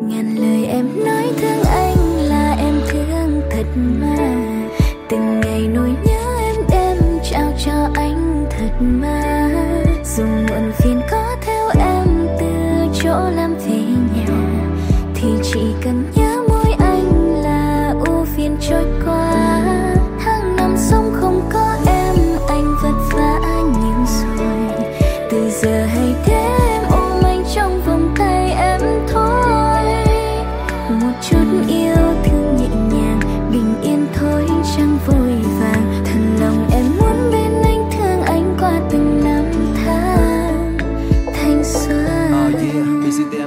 Ngàn lời em nói thương anh là em thương thật mà, từng ngày nỗi nhớ